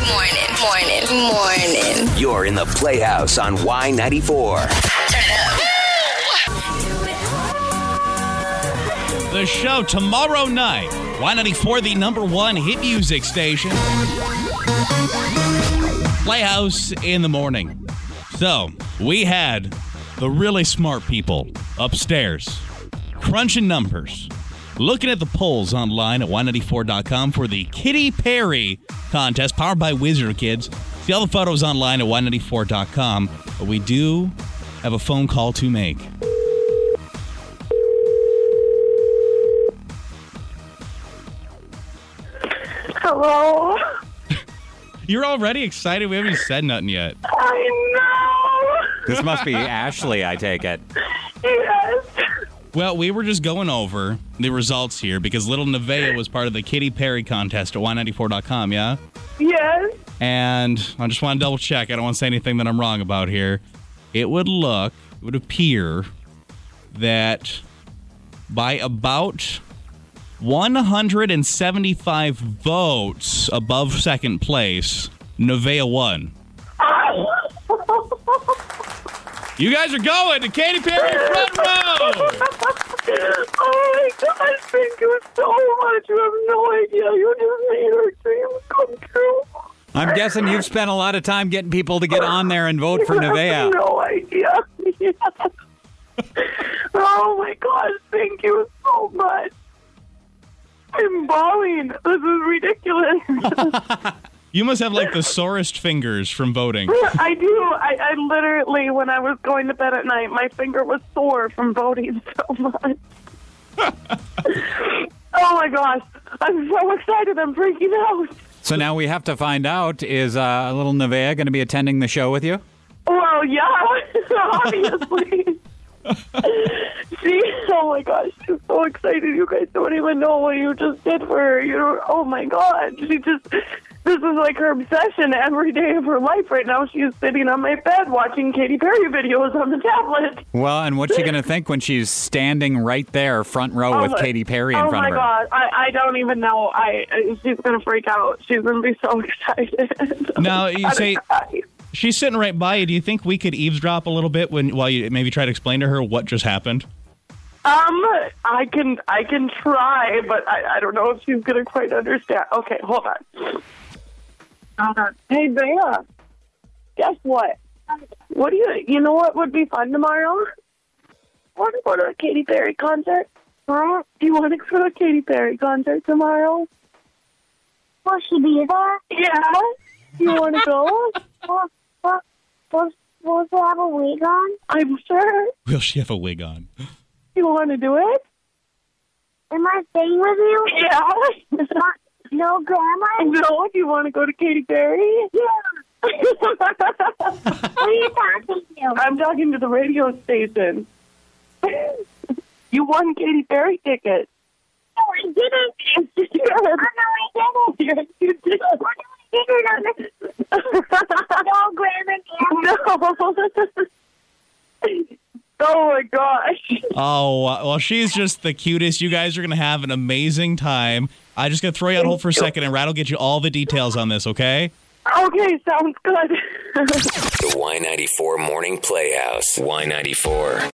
Morning. You're in the Playhouse on Y94. Turn it up. The show tomorrow night. Y94, the #1 hit music station. Playhouse in the morning. So, we had the really smart people upstairs crunching numbers, looking at the polls online at y94.com for the Katy Perry contest powered by Wizard Kids. See all the photos online at y94.com. But we do have a phone call to make. Hello? You're already excited? We haven't even said nothing yet. I know. This must be Ashley, I take it. Yes. Well, we were just going over the results here because little Nevaeh was part of the Katy Perry contest at y94.com, yeah? Yes. And I just want to double check. I don't want to say anything that I'm wrong about here. It would appear that by about 175 votes above second place, Nevaeh won. You guys are going to Katy Perry front row. Oh my gosh, thank you so much. You have no idea. You just made our dreams come true. I'm guessing you've spent a lot of time getting people to get on there and vote for You have Nevaeh. no idea. Yes. Oh my gosh, thank you so much. I'm bawling. This is ridiculous. You must have like the sorest fingers from voting. I do. I literally, when I was going to bed at night, my finger was sore from voting so much. Oh my gosh. I'm so excited. I'm freaking out. So now we have to find out, is little Nevaeh going to be attending the show with you? Well, yeah, obviously. Oh my gosh, she's so excited. You guys don't even know what you just did for her. You know, oh my God. This is like her obsession every day of her life right now. She is sitting on my bed watching Katy Perry videos on the tablet. Well, and what's she going to think when she's standing right there, front row with Katy Perry in front of her? Oh my God, I don't even know. She's going to freak out. She's going to be so excited. Now, you say she's sitting right by you. Do you think we could eavesdrop a little bit while you maybe try to explain to her what just happened? I can try, but I don't know if she's going to quite understand. Okay, hold on. Hey, Bea, guess what? What do you know what would be fun tomorrow? Want to go to a Katy Perry concert? Huh? Do you want to go to a Katy Perry concert tomorrow? Will she be there? Yeah. You want to go? Will she have a wig on? I'm sure. Will she have a wig on? You want to do it? Am I staying with you? Yeah. No, Grandma? No, do you want to go to Katy Perry? Yeah. Who are you talking to? I'm talking to the radio station. You won Katy Perry tickets. No, I didn't. Oh, no, I didn't. Yes, you did. Oh, no, I didn't. No, Grandma. No. Oh, my gosh. Oh, well, she's just the cutest. You guys are going to have an amazing time. I'm just going to throw you on hold for a second, and Rat will get you all the details on this, okay? Okay, sounds good. The Y94 Morning Playhouse. Y94.